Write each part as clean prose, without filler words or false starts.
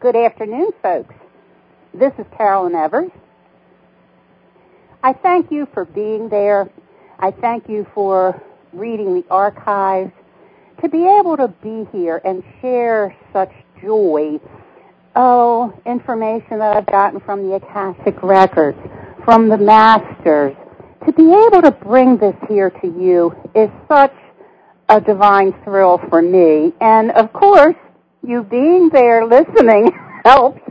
Good afternoon, folks. This is Carolyn Evers. I thank you for being there. I thank you for reading the archives. To be able to be here and share such joy, information that I've gotten from the Akashic Records, from the Masters, to be able to bring this here to you is such a divine thrill for me. And, of course, you being there listening helps.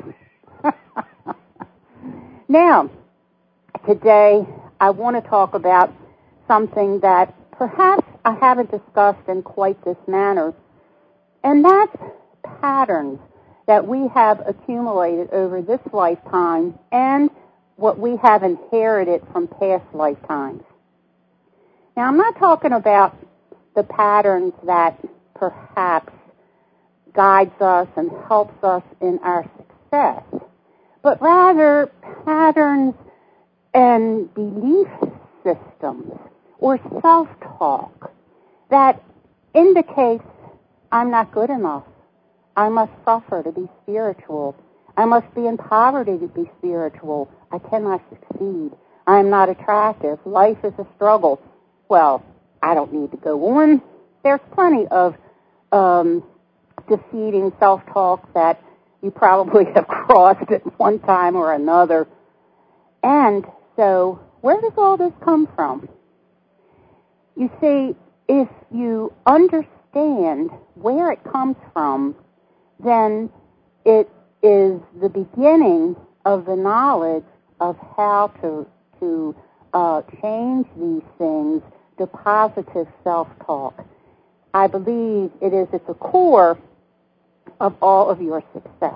Now, today I want to talk about something that perhaps I haven't discussed in quite this manner, and that's patterns that we have accumulated over this lifetime and what we have inherited from past lifetimes. Now, I'm not talking about the patterns that perhaps guides us and helps us in our success, but rather patterns and belief systems or self-talk that indicates I'm not good enough. I must suffer to be spiritual. I must be in poverty to be spiritual. I cannot succeed. I am not attractive. Life is a struggle. Well, I don't need to go on. There's plenty of defeating self-talk that you probably have crossed at one time or another. And so, where does all this come from? You see, if you understand where it comes from, then it is the beginning of the knowledge of how to change these things to positive self-talk. I believe it is at the core of all of your success.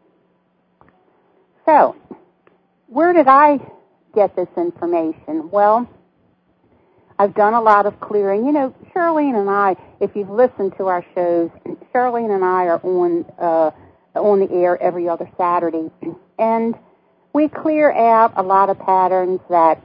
So, where did I get this information? Well, I've done a lot of clearing. You know, Charlene and I, if you've listened to our shows, Charlene and I are on the air every other Saturday, and we clear out a lot of patterns that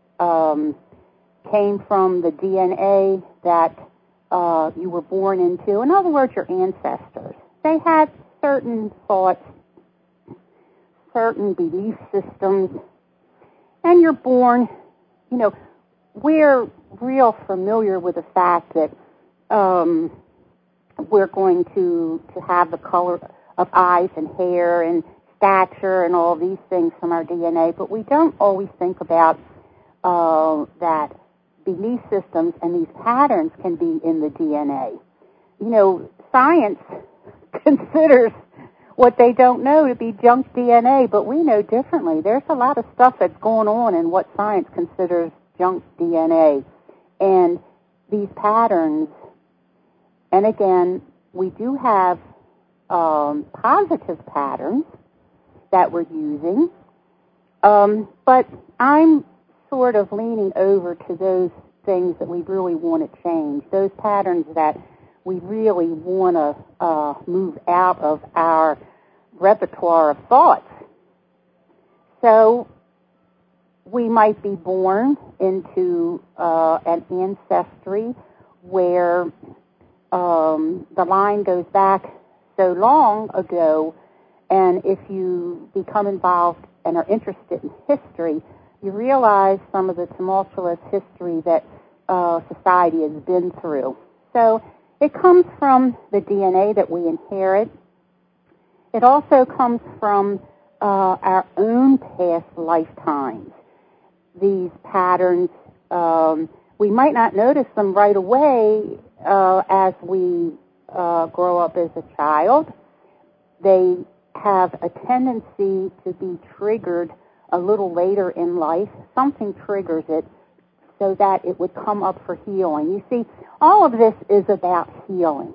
came from the DNA that you were born into. In other words, your ancestors. They had certain thoughts, certain belief systems, and you're born, you know, we're real familiar with the fact that we're going to have the color of eyes and hair and stature and all these things from our DNA, but we don't always think about that belief systems and these patterns can be in the DNA. You know, science considers what they don't know to be junk DNA, but we know differently. There's a lot of stuff that's going on in what science considers junk DNA. And these patterns, and again, we do have positive patterns that we're using, but I'm sort of leaning over to those things that we really want to change, those patterns that we really want to move out of our repertoire of thoughts. So we might be born into an ancestry where the line goes back so long ago, and if you become involved and are interested in history, you realize some of the tumultuous history that society has been through. So it comes from the DNA that we inherit. It also comes from our own past lifetimes. These patterns, we might not notice them right away as we grow up as a child. They have a tendency to be triggered a little later in life. Something triggers it so that it would come up for healing. You see, all of this is about healing.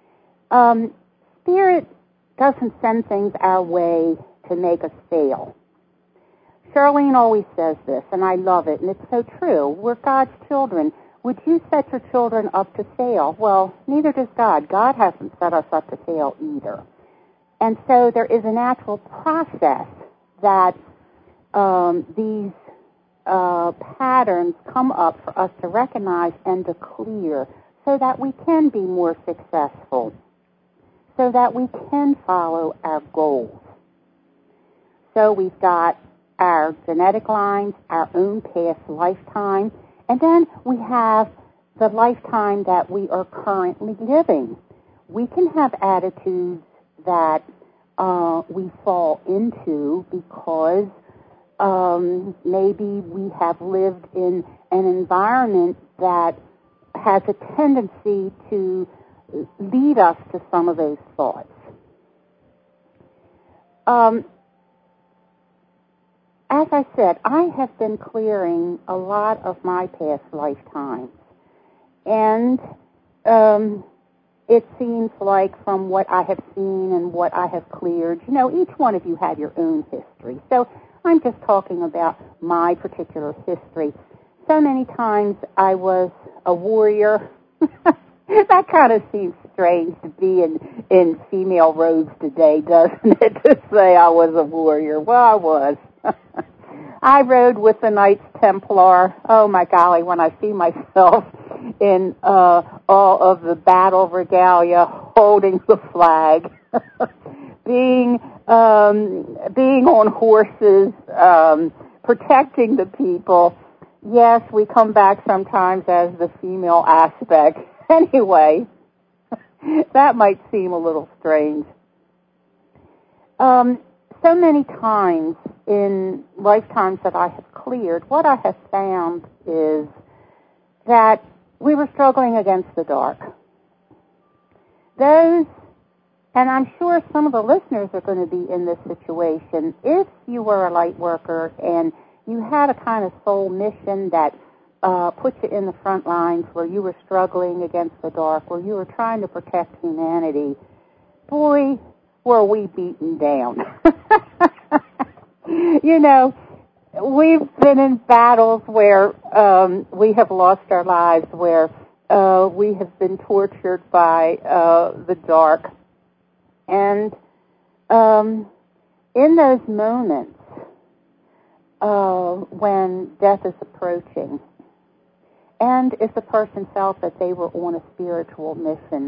Spirit doesn't send things our way to make us fail. Charlene always says this, and I love it, and it's so true. We're God's children. Would you set your children up to fail? Well, neither does God. God hasn't set us up to fail either. And so there is a natural process that these patterns come up for us to recognize and to clear so that we can be more successful. so that we can follow our goals. So we've got our genetic lines, our own past lifetime, and then we have the lifetime that we are currently living. We can have attitudes that we fall into because maybe we have lived in an environment that has a tendency to lead us to some of those thoughts. As I said, I have been clearing a lot of my past lifetimes. And it seems like from what I have seen and what I have cleared, each one of you have your own history. So I'm just talking about my particular history. So many times I was a warrior. That kind of seems strange to be in female robes today, doesn't it, to say I was a warrior? Well, I was. I rode with the Knights Templar. Oh, my golly, when I see myself in all of the battle regalia, holding the flag, being on horses, protecting the people. Yes, we come back sometimes as the female aspect. Anyway, that might seem a little strange. So many times in lifetimes that I have cleared, what I have found is that we were struggling against the dark. Those, and I'm sure some of the listeners are going to be in this situation, if you were a light worker and you had a kind of soul mission that put you in the front lines where you were struggling against the dark, where you were trying to protect humanity, boy, were we beaten down. We've been in battles where we have lost our lives, where we have been tortured by the dark. And in those moments when death is approaching, and if the person felt that they were on a spiritual mission,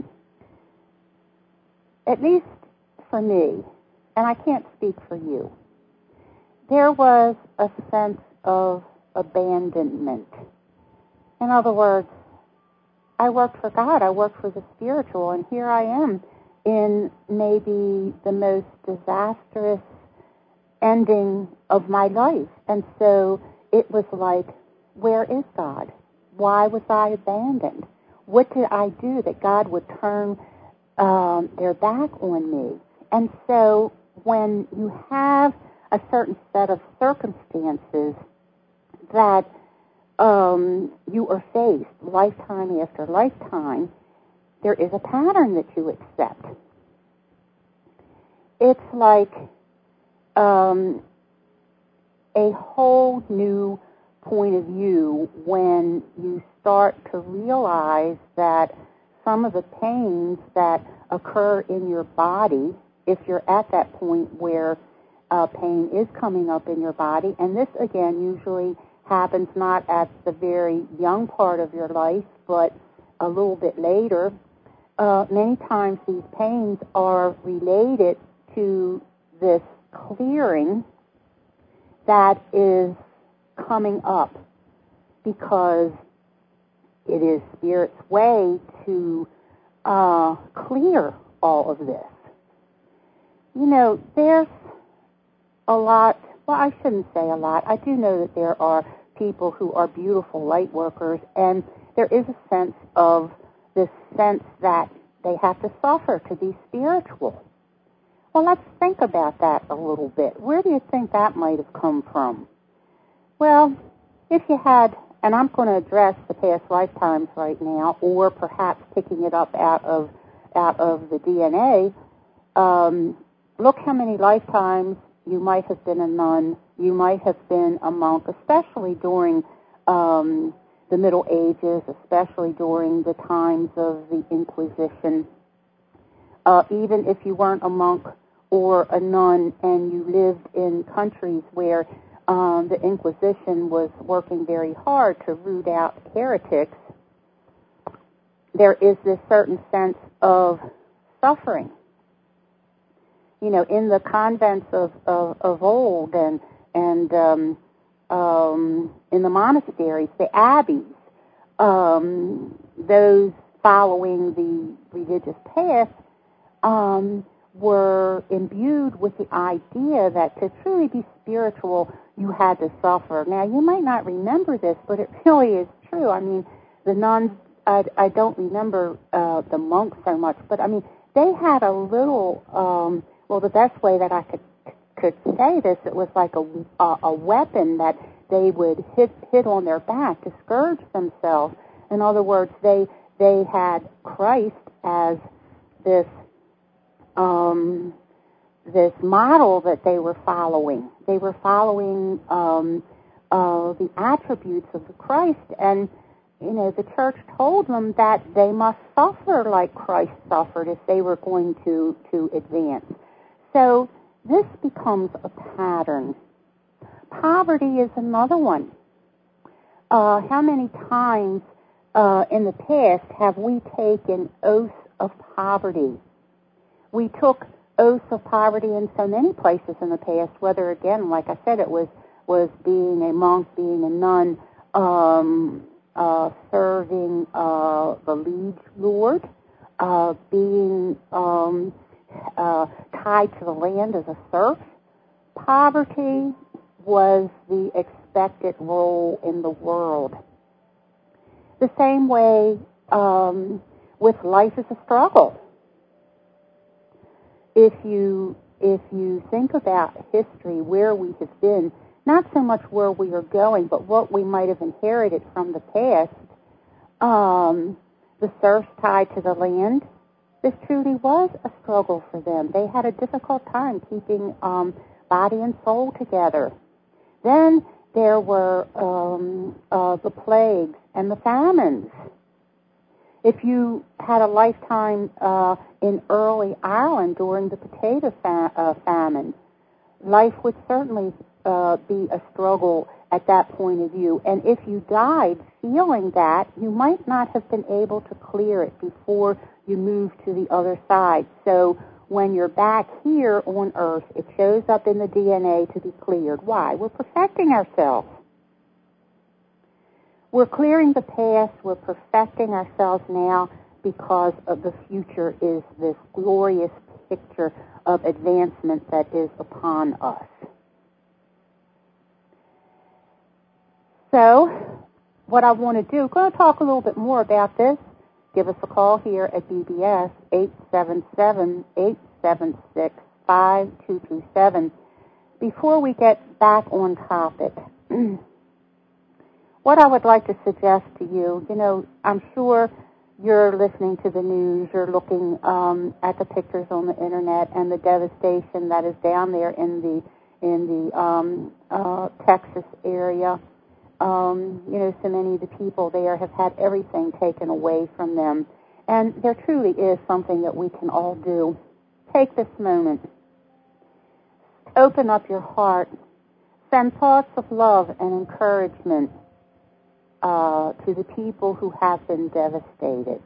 at least for me, and I can't speak for you, there was a sense of abandonment. In other words, I worked for God, I worked for the spiritual, and here I am in maybe the most disastrous ending of my life. And so it was like, where is God? Why was I abandoned? What did I do that God would turn their back on me? And so when you have a certain set of circumstances that you are faced lifetime after lifetime, there is a pattern that you accept. It's like a whole new point of view when you start to realize that some of the pains that occur in your body, if you're at that point where pain is coming up in your body, and this again usually happens not at the very young part of your life, but a little bit later. Many times these pains are related to this clearing that is coming up because it is Spirit's way to clear all of this. There's a lot, well, I shouldn't say a lot. I do know that there are people who are beautiful light workers, and there is a sense of this sense that they have to suffer to be spiritual. Well, let's think about that a little bit. Where do you think that might have come from? Well, if you had, and I'm going to address the past lifetimes right now, or perhaps picking it up out of the DNA, look how many lifetimes you might have been a nun, you might have been a monk, especially during the Middle Ages, especially during the times of the Inquisition. Even if you weren't a monk or a nun and you lived in countries where the Inquisition was working very hard to root out heretics, there is this certain sense of suffering in the convents of old and in the monasteries, the abbeys, those following the religious path were imbued with the idea that to truly be spiritual, you had to suffer. Now, you might not remember this, but it really is true. I mean, the nuns, I don't remember the monks so much, but I mean, they had a little, the best way that I could say this, it was like a weapon that they would hit on their back to scourge themselves. In other words, they had Christ as this model that they were following. They were following the attributes of the Christ, and the church told them that they must suffer like Christ suffered if they were going to advance. So this becomes a pattern. Poverty is another one. How many times in the past have we taken oaths of poverty? We took oaths of poverty in so many places in the past, whether, again, like I said, it was being a monk, being a nun, serving the liege lord, being tied to the land as a serf. Poverty was the expected role in the world. The same way with life is a struggle. If you think about history, where we have been, not so much where we are going, but what we might have inherited from the past, the serfs tied to the land, this truly was a struggle for them. They had a difficult time keeping body and soul together. Then there were the plagues and the famines. If you had a lifetime in early Ireland during the potato famine, life would certainly be a struggle at that point of view. And if you died feeling that, you might not have been able to clear it before you moved to the other side. So when you're back here on Earth, it shows up in the DNA to be cleared. Why? We're perfecting ourselves. We're clearing the past. We're perfecting ourselves now because of the future is this glorious picture of advancement that is upon us. So, what I want to do, I'm going to talk a little bit more about this. Give us a call here at BBS, 877-876-5227. Before we get back on topic, what I would like to suggest to you, I'm sure you're listening to the news, you're looking at the pictures on the internet and the devastation that is down there in the Texas area. So many of the people there have had everything taken away from them. And there truly is something that we can all do. Take this moment. Open up your heart. Send thoughts of love and encouragement to the people who have been devastated.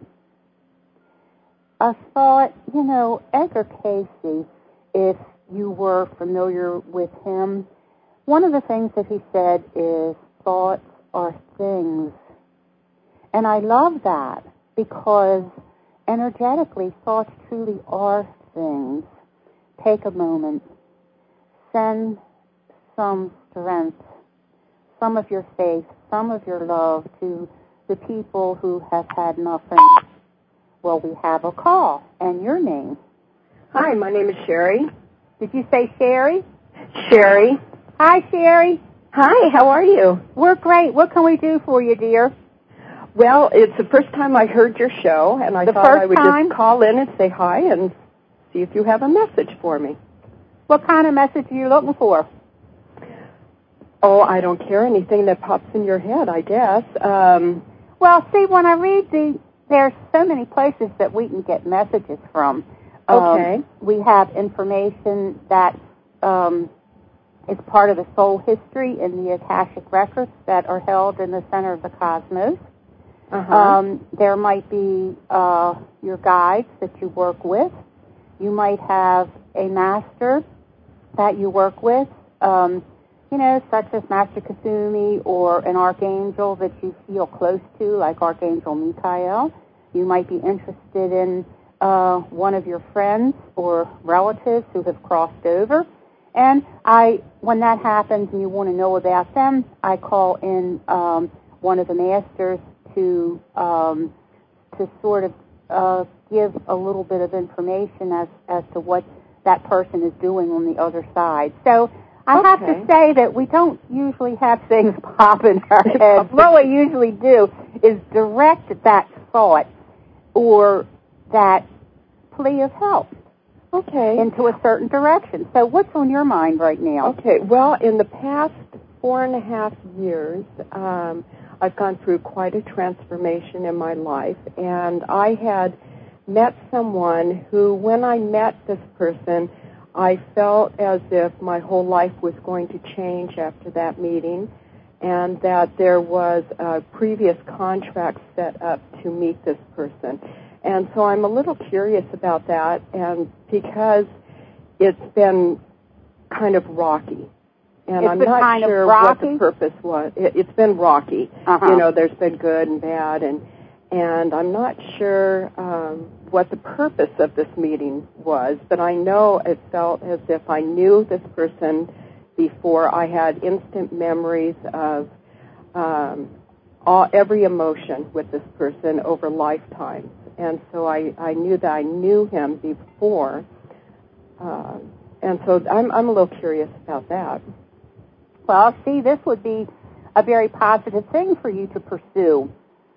A thought, Edgar Cayce, if you were familiar with him, one of the things that he said is, thoughts are things. And I love that because energetically, thoughts truly are things. Take a moment. Send some strength, some of your faith, some of your love to the people who have had nothing. Well, we have a call. And your name? Hi, my name is Sherry. Did you say Sherry? Sherry. Hi, Sherry. Hi, how are you? We're great. What can we do for you, dear? Well, it's the first time I heard your show, and I thought I would just call in and say hi and see if you have a message for me. What kind of message are you looking for? Oh, I don't care. Anything that pops in your head, I guess. Well, see, when I read there's so many places that we can get messages from. Okay. We have information that is part of the soul history in the Akashic records that are held in the center of the cosmos. Uh-huh. There might be your guides that you work with. You might have a master that you work with, such as Master Kasumi, or an archangel that you feel close to, like Archangel Michael. You might be interested in one of your friends or relatives who have crossed over. And when that happens and you want to know about them, I call in one of the masters to sort of give a little bit of information as to what that person is doing on the other side. So I have to say that we don't usually have things pop in our heads. What we usually do is direct that thought or that plea of help into a certain direction. So what's on your mind right now? Okay. Well, in the past 4.5 years, I've gone through quite a transformation in my life, and I had met someone who, when I met this person, I felt as if my whole life was going to change after that meeting, and that there was a previous contract set up to meet this person. And so I'm a little curious about that, and because it's been kind of rocky. And I'm not sure what the purpose was. It's been rocky. There's been good and bad, and I'm not sure what the purpose of this meeting was, but I know it felt as if I knew this person before. I had instant memories of every emotion with this person over lifetimes, and so I knew that I knew him before, and so I'm a little curious about that. Well, see, this would be a very positive thing for you to pursue.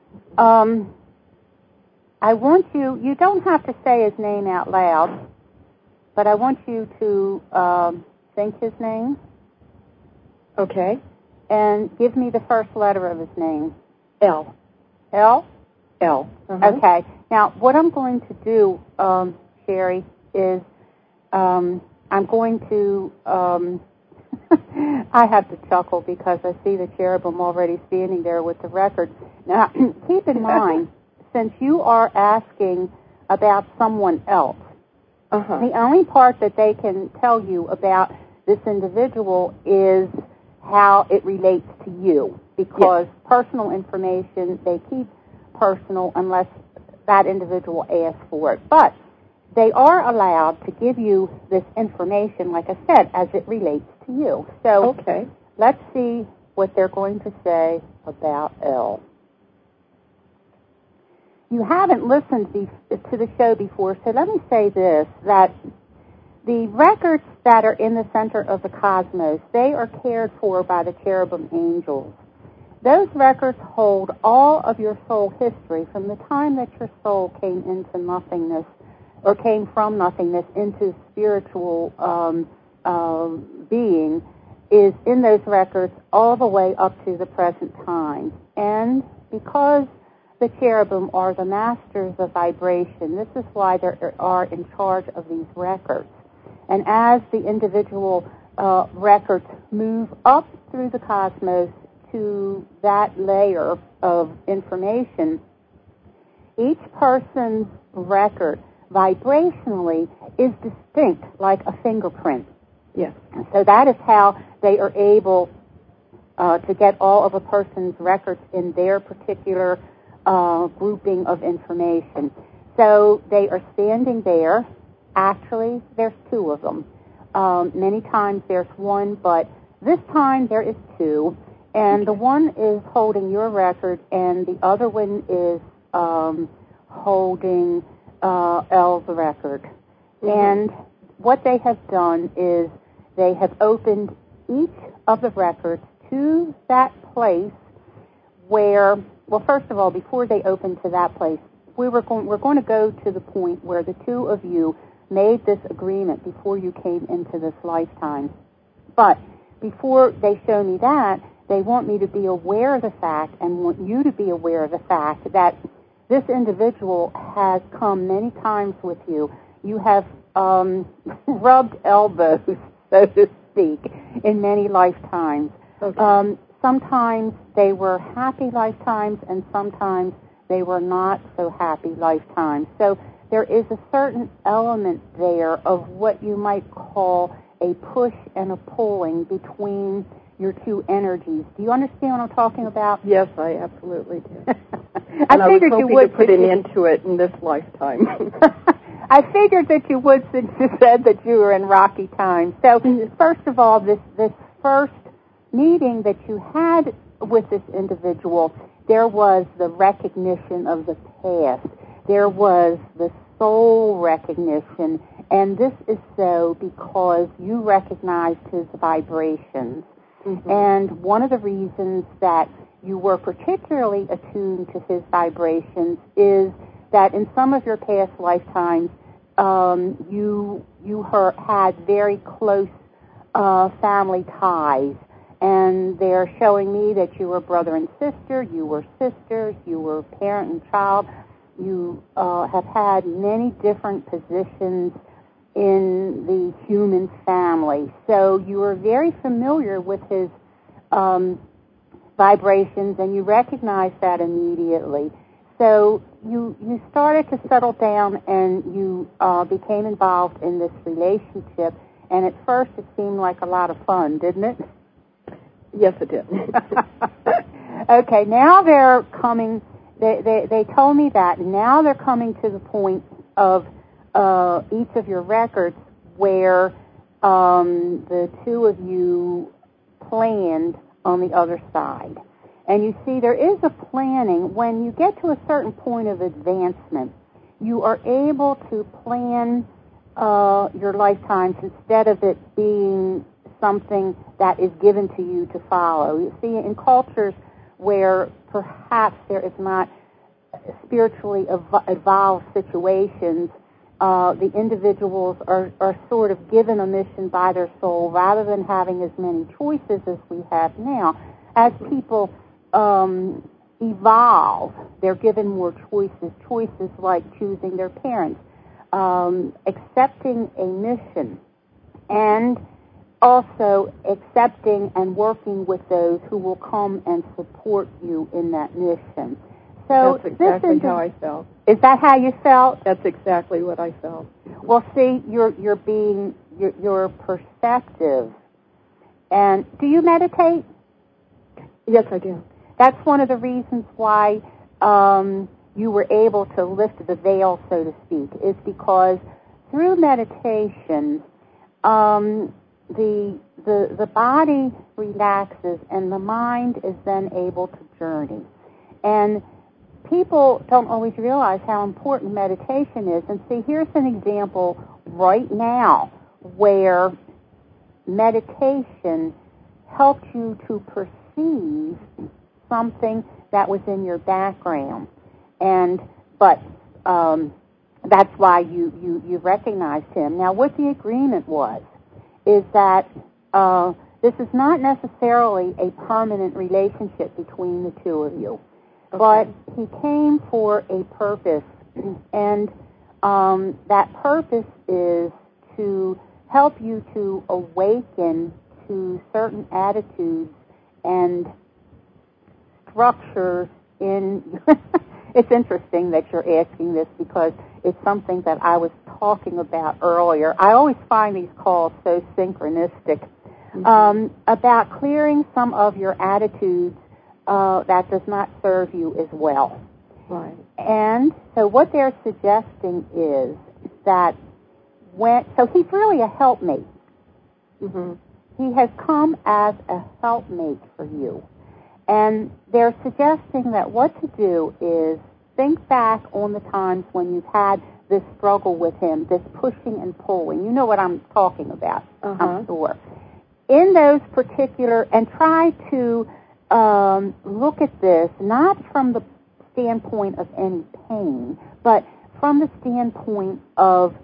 I want you don't have to say his name out loud, but I want you to think his name. Okay. And give me the first letter of his name. L. L? L. Okay. Now, what I'm going to do, Sherry, is I'm going to... I have to chuckle because I see the cherubim already standing there with the record. Now, keep in mind, since you are asking about someone else, the only part that they can tell you about this individual is how it relates to you, because personal information, they keep personal unless that individual asks for it. But they are allowed to give you this information, like I said, as it relates to you. So let's see what they're going to say about L. You haven't listened to the show before, so let me say this, that the records that are in the center of the cosmos, they are cared for by the cherubim angels. Those records hold all of your soul history from the time that your soul came into nothingness, or came from nothingness into spiritual being, is in those records all the way up to the present time. And because the cherubim are the masters of vibration, this is why they are in charge of these records. And as the individual records move up through the cosmos to that layer of information, each person's record vibrationally is distinct, like a fingerprint. Yes. And so that is how they are able to get all of a person's records in their particular grouping of information. So they are standing there. Actually, there's two of them. Many times there's one, but this time there is two. And the one is holding your record, and the other one is holding L's record. And what they have done is they have opened each of the records to that place where, well, first of all, before they open to that place, we're going to go to the point where the two of you made this agreement before you came into this lifetime. But before they show me that, they want me to be aware of the fact, and want you to be aware of the fact, that this individual has come many times with you. You have rubbed elbows, so to speak, in many lifetimes. Okay. Sometimes they were happy lifetimes, and sometimes they were not so happy lifetimes. So there is a certain element there of what you might call a push and a pulling between your two energies. Do you understand what I'm talking about? Yes, I absolutely do. I figured you would put an end to it in this lifetime. I figured that you would, since you said that you were in rocky times. So, first of all, this first meeting that you had with this individual, there was the recognition of the past. There was the soul recognition, and this is so because you recognized his vibrations. Mm-hmm. And one of the reasons that you were particularly attuned to his vibrations is that in some of your past lifetimes, you had very close family ties. And they're showing me that you were brother and sister, you were sisters, you were parent and child. You have had many different positions in the human family. So you were very familiar with his vibrations, and you recognized that immediately. So you started to settle down, and you became involved in this relationship. And at first it seemed like a lot of fun, didn't it? Yes, it did. Okay, now they're coming, they told me that, and now they're coming to the point of each of your records where the two of you planned on the other side. And you see, there is a planning. When you get to a certain point of advancement, you are able to plan your lifetimes instead of it being something that is given to you to follow. You see, in cultures where perhaps there is not spiritually evolved situations, the individuals are sort of given a mission by their soul rather than having as many choices as we have now. As people evolve, they're given more choices like choosing their parents, accepting a mission, and also accepting and working with those who will come and support you in that mission. So that's exactly how I felt. Is that how you felt? That's exactly what I felt. Well, see, you're perceptive. And do you meditate? Yes, I do. That's one of the reasons why you were able to lift the veil, so to speak, is because through meditation, the body relaxes and the mind is then able to journey. And people don't always realize how important meditation is. And see, here's an example right now where meditation helped you to perceive something that was in your background. But that's why you recognized him. Now, what the agreement was is that this is not necessarily a permanent relationship between the two of you. Okay. But he came for a purpose, and that purpose is to help you to awaken to certain attitudes and structures in... It's interesting that you're asking this because it's something that I was talking about earlier. I always find these calls so synchronistic. About clearing some of your attitudes that does not serve you as well. Right. And so what they're suggesting is that so he's really a helpmate. Mm-hmm. He has come as a helpmate for you. And they're suggesting that what to do is think back on the times when you've had this struggle with him, this pushing and pulling. You know what I'm talking about, I'm sure. In those particular, and try to look at this not from the standpoint of any pain, but from the standpoint of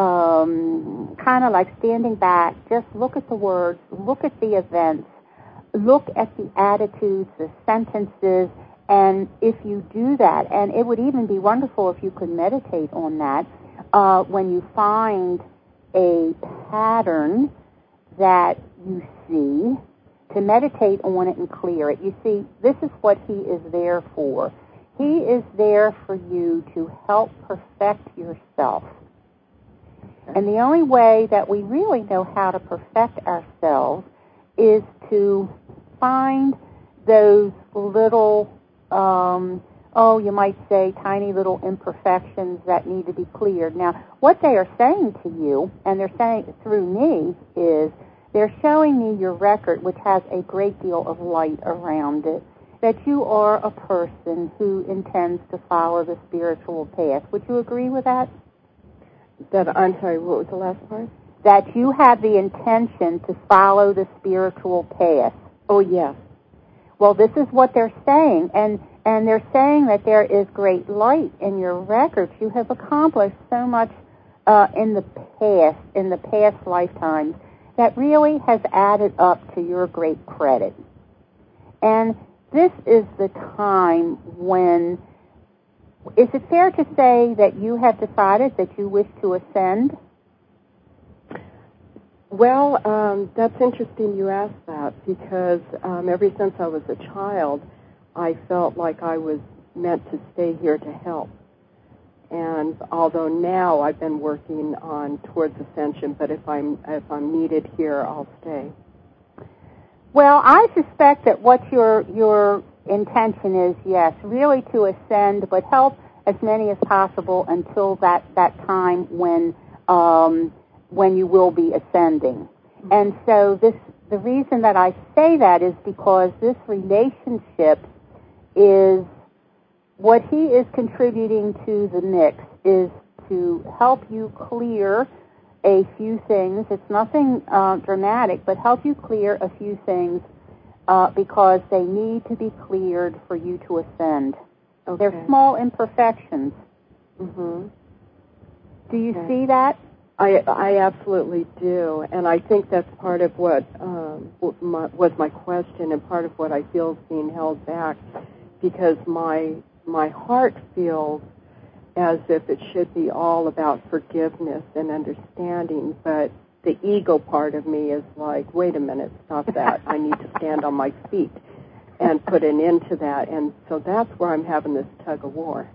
kind of like standing back, just look at the words, look at the events, look at the attitudes, the sentences, and if you do that, and it would even be wonderful if you could meditate on that, when you find a pattern that you see, to meditate on it and clear it. You see, this is what he is there for. He is there for you to help perfect yourself. And the only way that we really know how to perfect ourselves is to find those little, you might say, tiny little imperfections that need to be cleared. Now, what they are saying to you, and they're saying it through me, is they're showing me your record, which has a great deal of light around it, that you are a person who intends to follow the spiritual path. Would you agree with that? I'm sorry, what was the last part? That you have the intention to follow the spiritual path. Oh, yes. Well, this is what they're saying, and they're saying that there is great light in your records. You have accomplished so much in the past lifetimes, that really has added up to your great credit. And this is the time when, is it fair to say that you have decided that you wish to ascend? Well, that's interesting you asked that, because ever since I was a child, I felt like I was meant to stay here to help. And although now I've been working on towards ascension, but if I'm needed here, I'll stay. Well, I suspect that what your intention is, yes, really to ascend, but help as many as possible until that time when you will be ascending. Mm-hmm. And so the reason that I say that is because this relationship is what he is contributing to the mix is to help you clear a few things. It's nothing dramatic, but help you clear a few things because they need to be cleared for you to ascend. Okay. They're small imperfections. Mm-hmm. Do you see that? I absolutely do, and I think that's part of what was my question, and part of what I feel is being held back, because my heart feels as if it should be all about forgiveness and understanding, but the ego part of me is like, wait a minute, stop that. I need to stand on my feet and put an end to that. And so that's where I'm having this tug of war.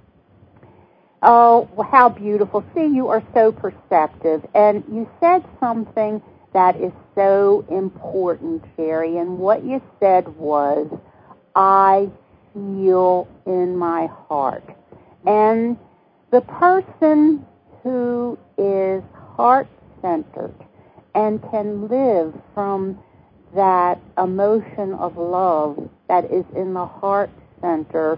Oh, how beautiful. See, you are so perceptive. And you said something that is so important, Sherry, and what you said was, I feel in my heart. And the person who is heart-centered and can live from that emotion of love that is in the heart center,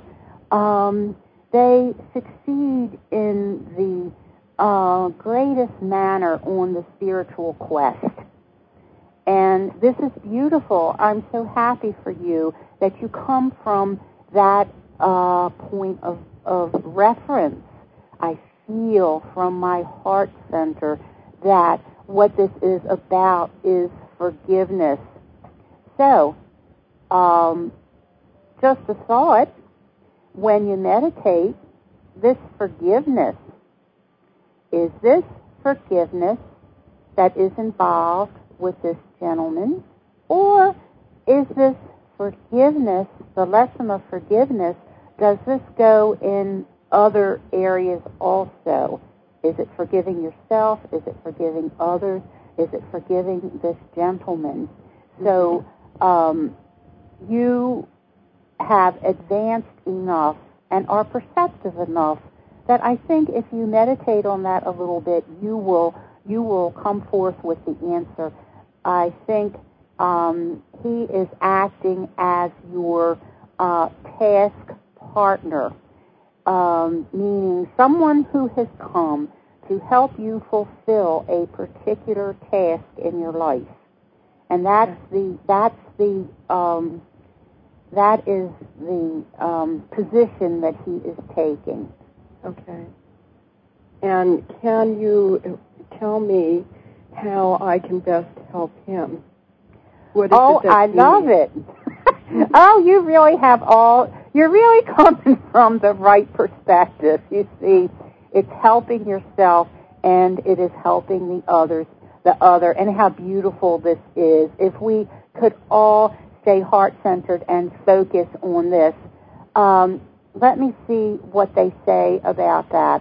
they succeed in the greatest manner on the spiritual quest. And this is beautiful. I'm so happy for you that you come from that point of reference. I feel from my heart center that what this is about is forgiveness. So, just a thought, when you meditate, this forgiveness, is this forgiveness that is involved with this gentleman, or is this forgiveness, the lesson of forgiveness, does this go in other areas also? Is it forgiving yourself? Is it forgiving others? Is it forgiving this gentleman? So you have advanced enough and are perceptive enough that I think if you meditate on that a little bit, you will come forth with the answer. I think he is acting as your task partner, meaning someone who has come to help you fulfill a particular task in your life, and that is the position that he is taking. Okay. And can you tell me how I can best help him? I love it. Oh, you really have you're really coming from the right perspective. You see, it's helping yourself and it is helping the other, and how beautiful this is. If we could all stay heart-centered and focus on this. let me see what they say about that.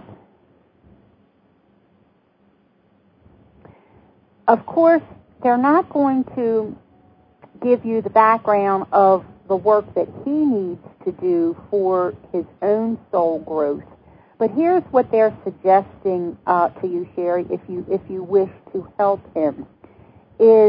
Of course, they're not going to give you the background of the work that he needs to do for his own soul growth. But here's what they're suggesting to you, Sherry, if you wish to help him, is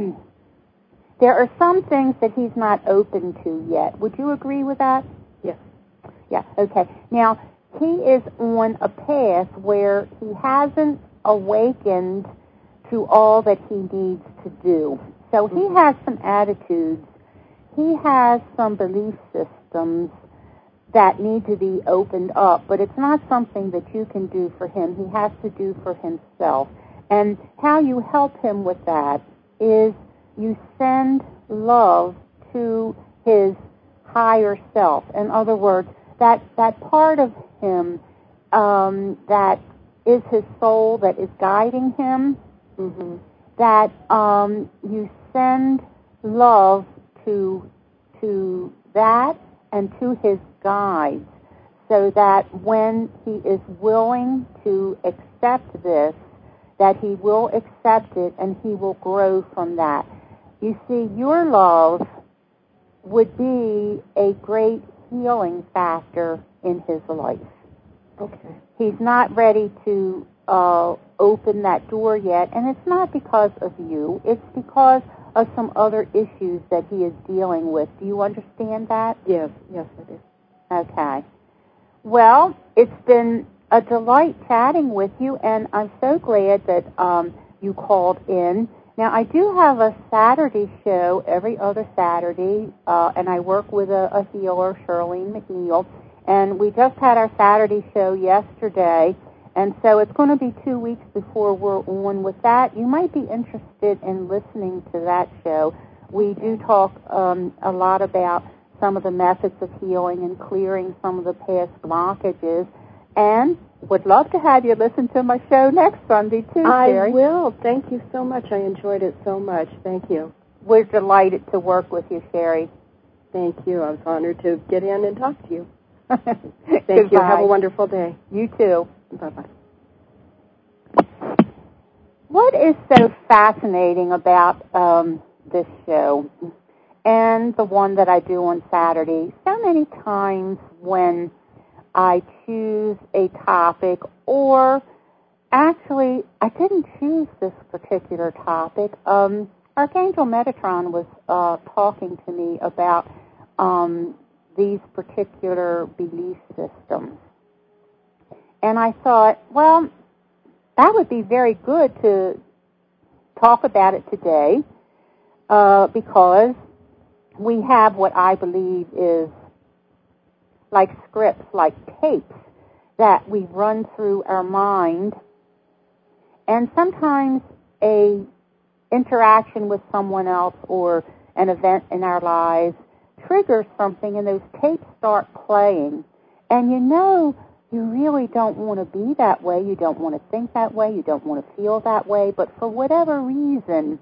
there are some things that he's not open to yet. Would you agree with that? Yes. Yeah, okay. Now, he is on a path where he hasn't awakened to all that he needs to do. So he has some attitudes. He has some belief systems that need to be opened up, but it's not something that you can do for him. He has to do for himself. And how you help him with that is you send love to his higher self. In other words, that part of him that is his soul, that is guiding him, that you send love to that and to his guides, so that when he is willing to accept this, that he will accept it and he will grow from that. You see, your love would be a great healing factor in his life. Okay. He's not ready to open that door yet, and it's not because of you. It's because of some other issues that he is dealing with. Do you understand that? Yes, I do. Okay. Well, it's been a delight chatting with you, and I'm so glad that you called in. Now, I do have a Saturday show every other Saturday, and I work with a healer, Charlene McNeil, and we just had our Saturday show yesterday, and so it's going to be 2 weeks before we're on with that. You might be interested in listening to that show. We do talk a lot about some of the methods of healing and clearing some of the past blockages, and would love to have you listen to my show next Sunday, too, Sherry. I will. Thank you so much. I enjoyed it so much. Thank you. We're delighted to work with you, Sherry. Thank you. I was honored to get in and talk to you. Thank Goodbye. you. Have a wonderful day. You too. Bye-bye. What is so fascinating about this show and the one that I do on Saturday? So many times when I choose a topic, or actually, I didn't choose this particular topic. Archangel Metatron was talking to me about these particular belief systems. And I thought, well, that would be very good to talk about it today because we have what I believe is like scripts, like tapes that we run through our mind. And sometimes a interaction with someone else or an event in our lives triggers something, and those tapes start playing. And you know you really don't want to be that way. You don't want to think that way. You don't want to feel that way. But for whatever reason,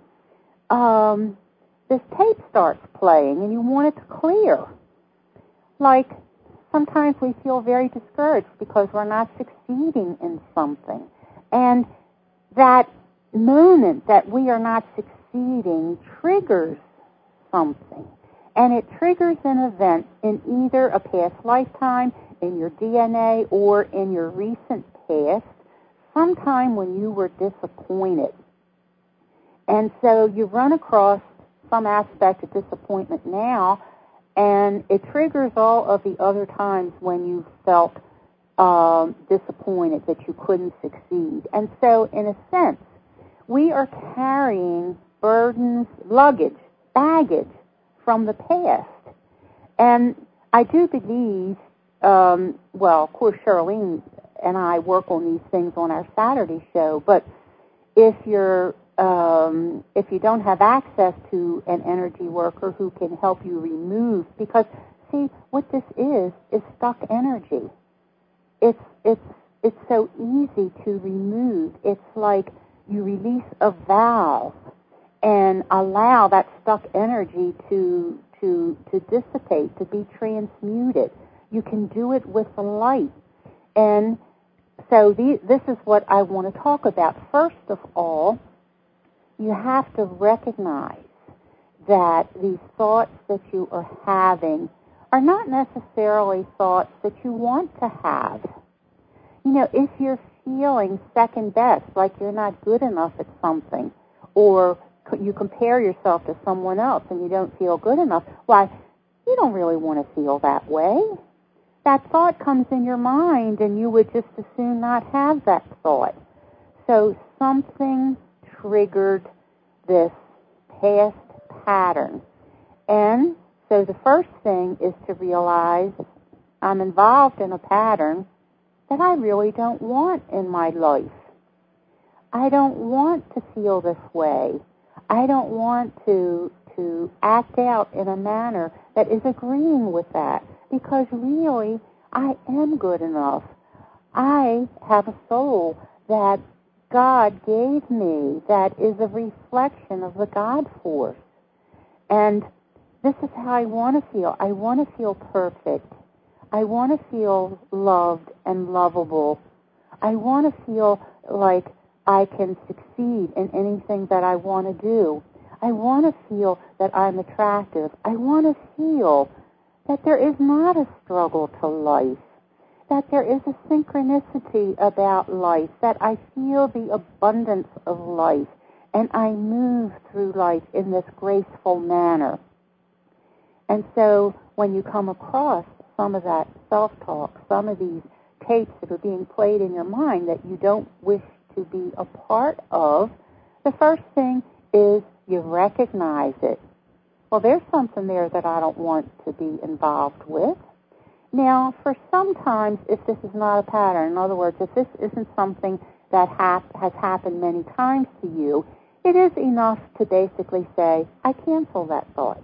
this tape starts playing, and you want it to clear. Like, sometimes we feel very discouraged because we're not succeeding in something. And that moment that we are not succeeding triggers something. And it triggers an event in either a past lifetime, in your DNA, or in your recent past, sometime when you were disappointed. And so you run across some aspect of disappointment now, and it triggers all of the other times when you felt disappointed that you couldn't succeed. And so, in a sense, we are carrying burdens, luggage, baggage from the past. And I do believe, well, of course, Charlene and I work on these things on our Saturday show, but if you don't have access to an energy worker who can help you remove, because see, what this is stuck energy. It's so easy to remove. It's like you release a valve and allow that stuck energy to dissipate, to be transmuted. You can do it with the light. And so this is what I want to talk about. First of all, you have to recognize that these thoughts that you are having are not necessarily thoughts that you want to have. You know, if you're feeling second best, like you're not good enough at something, or you compare yourself to someone else and you don't feel good enough, why, you don't really want to feel that way. That thought comes in your mind and you would just as soon not have that thought. So something triggered this past pattern. And so the first thing is to realize I'm involved in a pattern that I really don't want in my life. I don't want to feel this way. I don't want to act out in a manner that is agreeing with that, because really I am good enough. I have a soul that God gave me that is a reflection of the God force. And this is how I want to feel. I want to feel perfect. I want to feel loved and lovable. I want to feel like I can succeed in anything that I want to do. I want to feel that I'm attractive. I want to feel that there is not a struggle to life, that there is a synchronicity about life, that I feel the abundance of life, and I move through life in this graceful manner. And so when you come across some of that self-talk, some of these tapes that are being played in your mind that you don't wish to be a part of, the first thing is you recognize it. Well, there's something there that I don't want to be involved with. Now, for sometimes, if this is not a pattern, in other words, if this isn't something that has happened many times to you, it is enough to basically say, I cancel that thought.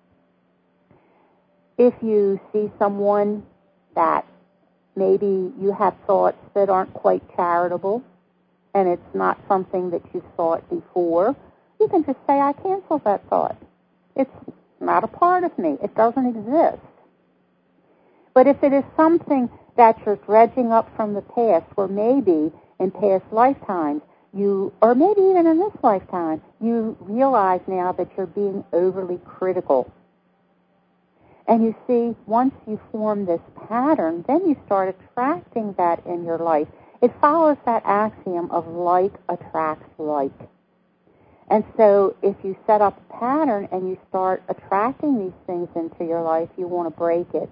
If you see someone that maybe you have thoughts that aren't quite charitable, and it's not something that you've thought before, you can just say, I cancel that thought. It's not a part of me. It doesn't exist. But if it is something that you're dredging up from the past, or maybe in past lifetimes, or maybe even in this lifetime, you realize now that you're being overly critical. And you see, once you form this pattern, then you start attracting that in your life. It follows that axiom of like attracts like. And so if you set up a pattern and you start attracting these things into your life, you want to break it.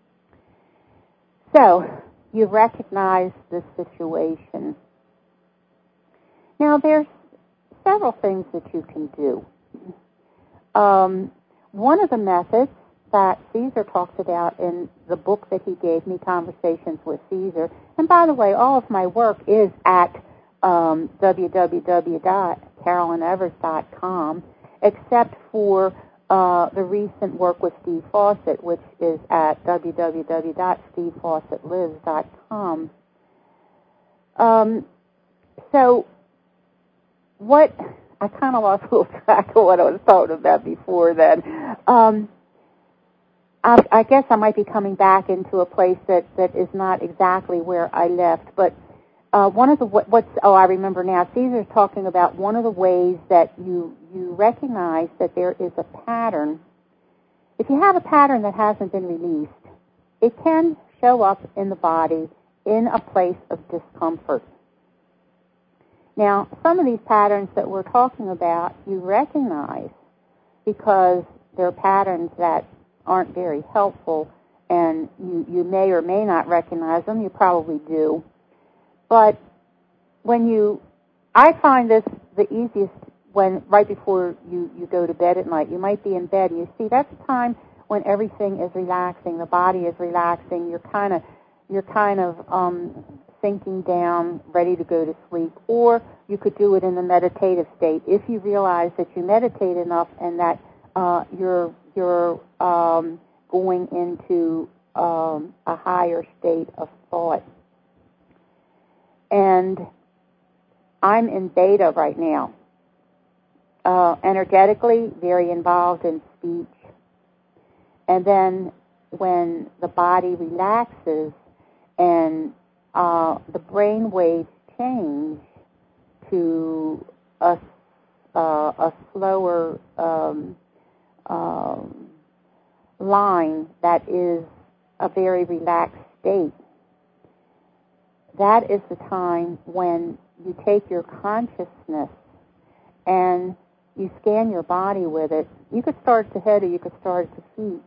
So you recognize this situation. Now there's several things that you can do. One of the methods that Caesar talks about in the book that he gave me, Conversations with Caesar, and by the way, all of my work is at www.carolynevers.com, except for the recent work with Steve Fawcett, which is at www.stevefawcettlives.com. So what, I kind of lost a little track of what I was talking about before then. I guess I might be coming back into a place that is not exactly where I left, but one of the I remember now. Caesar's talking about one of the ways that you recognize that there is a pattern. If you have a pattern that hasn't been released, it can show up in the body in a place of discomfort. Now, some of these patterns that we're talking about, you recognize because they're patterns that aren't very helpful, and you may or may not recognize them. You probably do. But I find this the easiest when right before you go to bed at night. You might be in bed and you see that's the time when everything is relaxing, the body is relaxing, you're kind of sinking down, ready to go to sleep. Or you could do it in the meditative state if you realize that you meditate enough and that you're going into a higher state of thought. And I'm in beta right now. Energetically, very involved in speech. And then when the body relaxes and the brain waves change to a slower line that is a very relaxed state. That is the time when you take your consciousness and you scan your body with it. You could start at the head or you could start at the feet.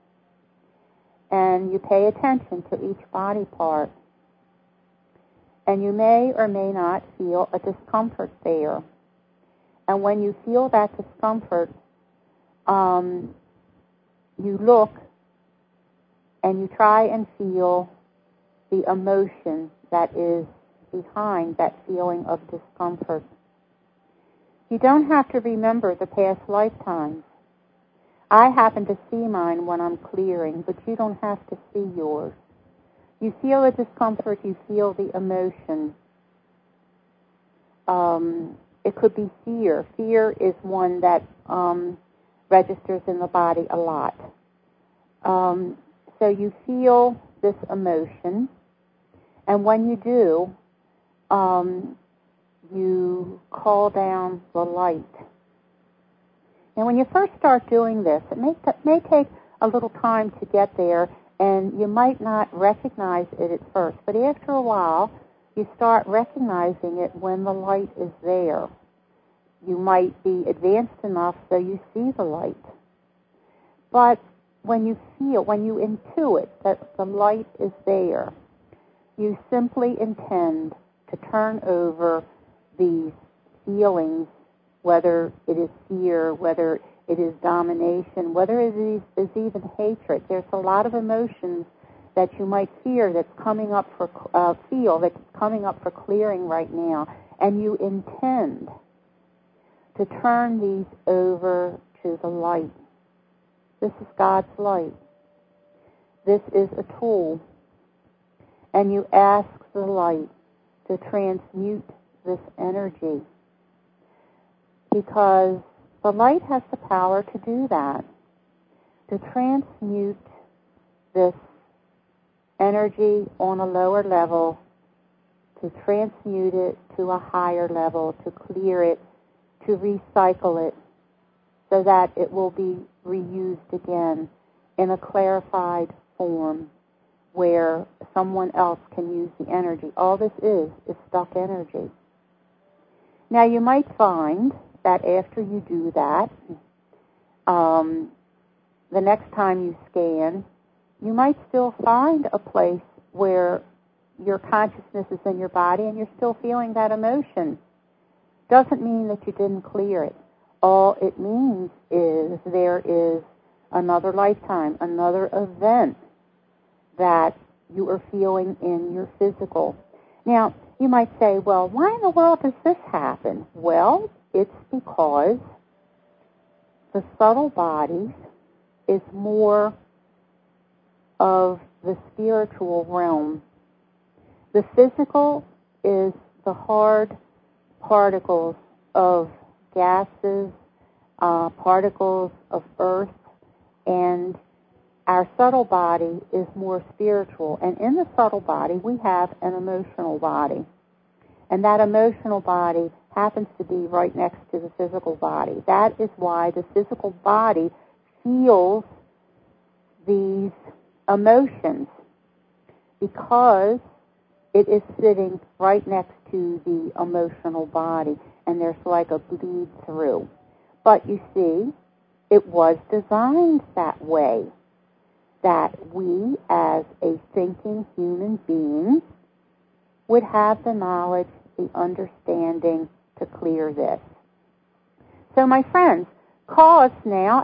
And you pay attention to each body part. And you may or may not feel a discomfort there. And when you feel that discomfort, you look and you try and feel the emotion that is behind that feeling of discomfort. You don't have to remember the past lifetimes. I happen to see mine when I'm clearing, but you don't have to see yours. You feel the discomfort, you feel the emotion. It could be fear. Fear is one that registers in the body a lot. So you feel this emotion, and when you do, you call down the light. And when you first start doing this, it may take a little time to get there, and you might not recognize it at first. But after a while, you start recognizing it when the light is there. You might be advanced enough so you see the light. But when you intuit that the light is there, you simply intend to turn over these feelings, whether it is fear, whether it is domination, whether it is even hatred. There's a lot of emotions that you might fear that's coming up for clearing right now, and you intend to turn these over to the light. This is God's light. This is a tool, and you ask the light to transmute this energy, because the light has the power to do that, to transmute this energy on a lower level, to transmute it to a higher level, to clear it, to recycle it, so that it will be reused again in a clarified form where someone else can use the energy. All this is stuck energy. Now you might find that after you do that, the next time you scan, you might still find a place where your consciousness is in your body and you're still feeling that emotion. Doesn't mean that you didn't clear it. All it means is there is another lifetime, another event that you are feeling in your physical. Now, you might say, well, why in the world does this happen? Well, it's because the subtle body is more of the spiritual realm. The physical is the hard particles of gases, particles of earth, and our subtle body is more spiritual. And in the subtle body, we have an emotional body. And that emotional body happens to be right next to the physical body. That is why the physical body feels these emotions, because it is sitting right next to the emotional body, and there's like a bleed through. But you see, it was designed that way, that we as a thinking human being would have the knowledge, the understanding to clear this. So my friends, call us now,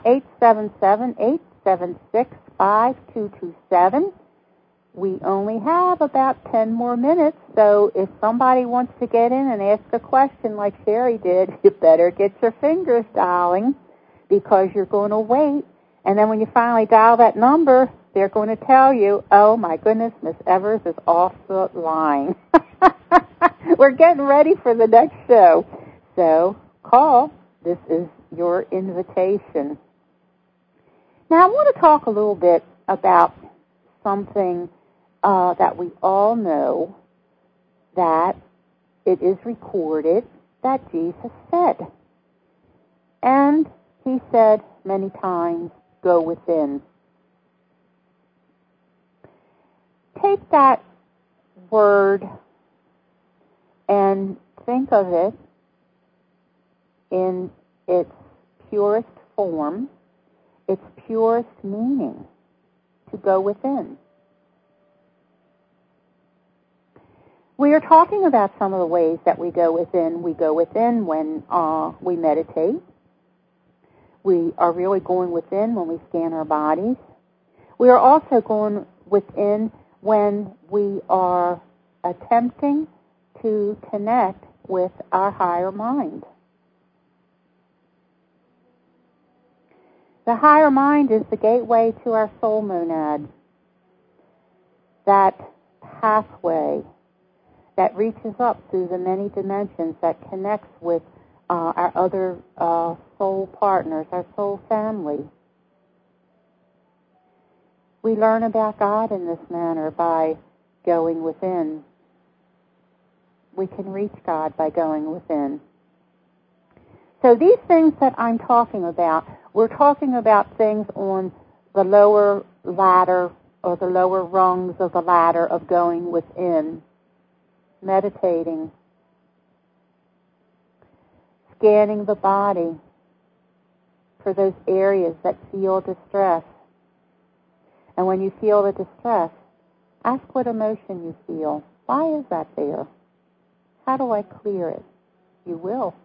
877-876-5227. We only have about 10 more minutes, so if somebody wants to get in and ask a question like Sherry did, you better get your fingers dialing, because you're going to wait. And then when you finally dial that number, they're going to tell you, oh my goodness, Miss Evers is off the line. We're getting ready for the next show. So call. This is your invitation. Now I want to talk a little bit about something that we all know, that it is recorded that Jesus said. And he said many times, go within. Take that word and think of it in its purest form, its purest meaning, to go within. We are talking about some of the ways that we go within. We go within when we meditate. We are really going within when we scan our bodies. We are also going within when we are attempting to connect with our higher mind. The higher mind is the gateway to our soul monad, that pathway that reaches up through the many dimensions, that connects with our other soul partners, our soul family. We learn about God in this manner by going within. We can reach God by going within. So these things that I'm talking about, we're talking about things on the lower ladder or the lower rungs of the ladder of going within, meditating, scanning the body for those areas that feel distress. And when you feel the distress, ask what emotion you feel. Why is that there? How do I clear it? You will.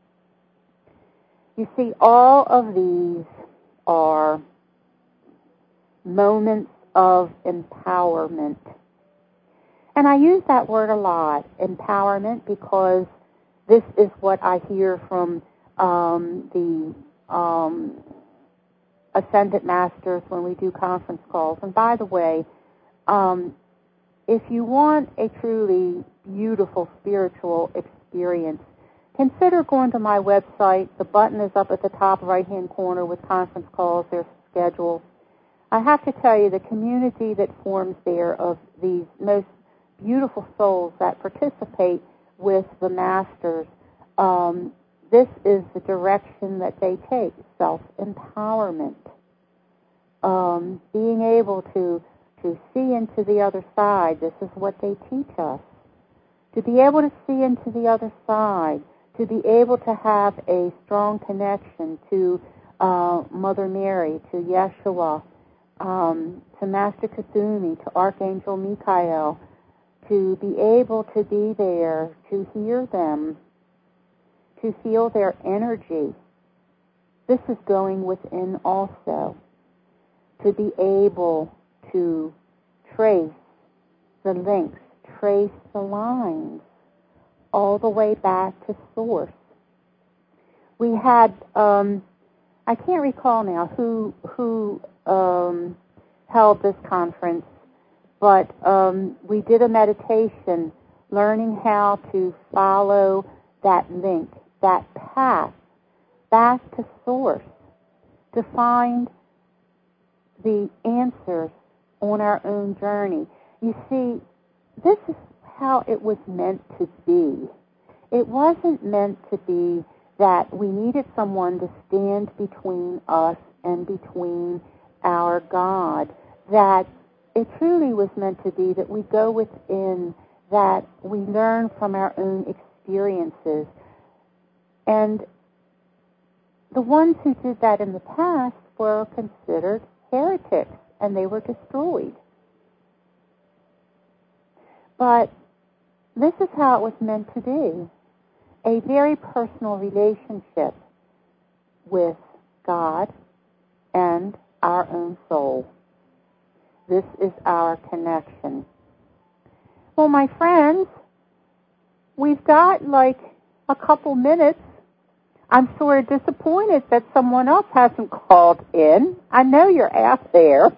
You see, all of these are moments of empowerment. And I use that word a lot, empowerment, because this is what I hear from the Ascended Masters when we do conference calls. And by the way, if you want a truly beautiful spiritual experience, consider going to my website. The button is up at the top right-hand corner with conference calls. There's schedules. I have to tell you, the community that forms there of these most beautiful souls that participate with the Masters, this is the direction that they take, self-empowerment. Being able to see into the other side, this is what they teach us. To be able to see into the other side, to be able to have a strong connection to Mother Mary, to Yeshua, to Master Kuthumi, to Archangel Michael, to be able to be there, to hear them, to feel their energy. This is going within also. To be able to trace the links, trace the lines, all the way back to source. We had, I can't recall now who held this conference, but we did a meditation learning how to follow that link, that path back to source, to find the answers on our own journey. You see, this is how it was meant to be. It wasn't meant to be that we needed someone to stand between us and between our God. That it truly was meant to be that we go within, that we learn from our own experiences. And the ones who did that in the past were considered heretics, and they were destroyed. But this is how it was meant to be. A very personal relationship with God and our own soul. This is our connection. Well, my friends, we've got like a couple minutes. I'm sort of disappointed that someone else hasn't called in. I know you're out there.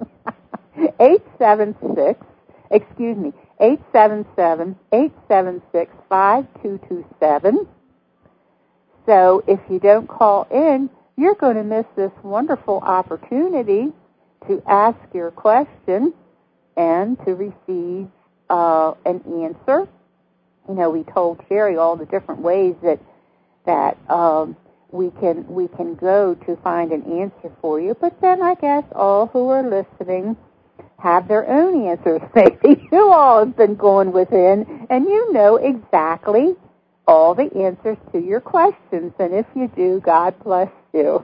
877-876-5227. So if you don't call in, you're going to miss this wonderful opportunity to ask your question and to receive an answer. You know, we told Sherry all the different ways that we can go to find an answer for you. But then I guess all who are listening have their own answers. Maybe you all have been going within, and you know exactly all the answers to your questions. And if you do, God bless you.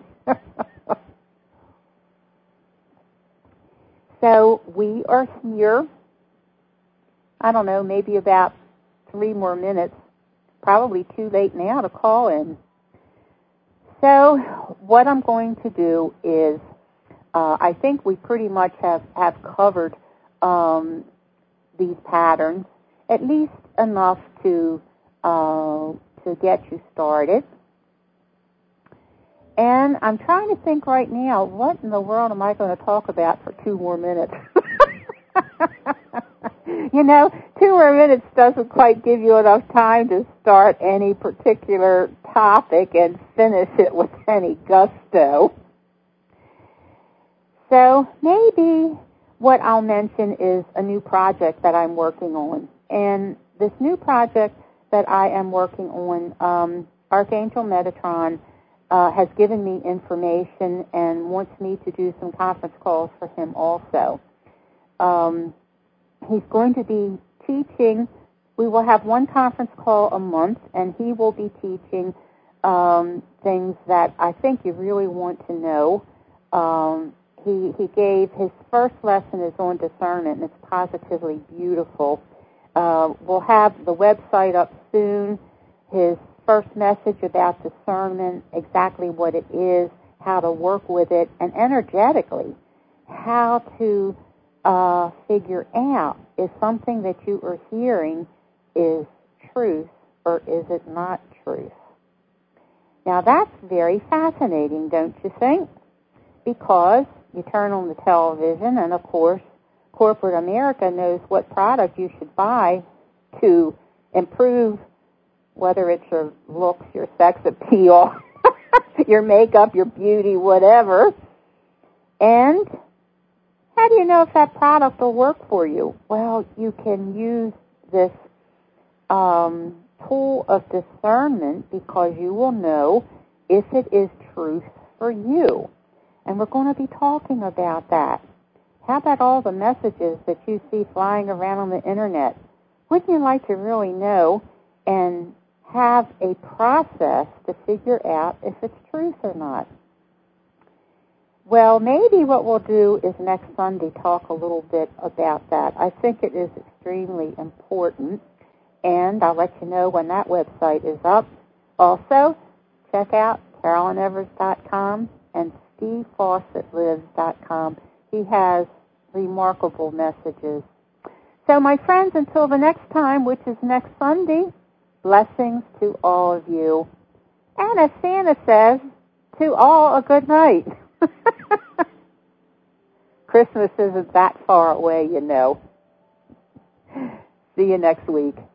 So we are here, I don't know, maybe about 3 more minutes. Probably too late now to call in. So what I'm going to do is, I think we pretty much have covered these patterns, at least enough to get you started. And I'm trying to think right now, what in the world am I going to talk about for 2 more minutes? You know, 2 more minutes doesn't quite give you enough time to start any particular topic and finish it with any gusto. So maybe what I'll mention is a new project that I'm working on. And this new project that I am working on, Archangel Metatron has given me information and wants me to do some conference calls for him also. He's going to be teaching. We will have 1 conference call a month, and he will be teaching things that I think you really want to know. He gave his first lesson is on discernment, and it's positively beautiful. We'll have the website up soon. His first message about discernment, exactly what it is, how to work with it, and energetically, how to figure out if something that you are hearing is truth or is it not truth. Now that's very fascinating, don't you think? Because you turn on the television and, of course, corporate America knows what product you should buy to improve, whether it's your looks, your sex appeal, your makeup, your beauty, whatever. And how do you know if that product will work for you? Well, you can use this tool of discernment because you will know if it is truth for you. And we're going to be talking about that. How about all the messages that you see flying around on the Internet? Wouldn't you like to really know and have a process to figure out if it's truth or not? Well, maybe what we'll do is next Sunday talk a little bit about that. I think it is extremely important, and I'll let you know when that website is up. Also, check out CarolynEvers.com and SteveFawcettLives.com. He has remarkable messages. So, my friends, until the next time, which is next Sunday, blessings to all of you. And as Santa says, to all a good night. Christmas isn't that far away, you know. See you next week.